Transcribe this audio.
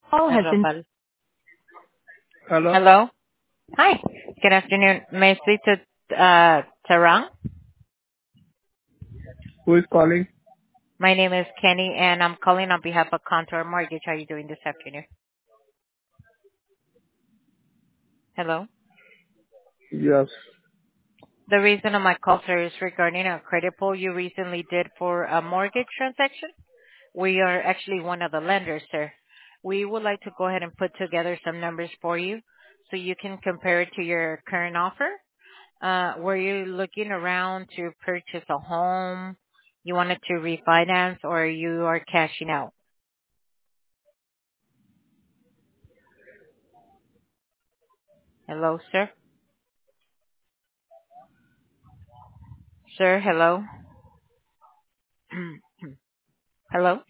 Call has been. Rafael. Hello, Hello. Hi. Good afternoon. May I speak to Tarang? who is calling? My name is Kenny, and I'm calling on behalf of Contour Mortgage. How are you doing this afternoon? Hello. Yes. The reason of my call, sir, is regarding a credit pull you recently did for a mortgage transaction. We are actually one of the lenders, sir. We would like to go ahead and put together some numbers for you so you can compare it to your current offer. Were you looking around to purchase a home? You wanted to refinance or you are cashing out? Hello, sir? Sir, hello? Hello?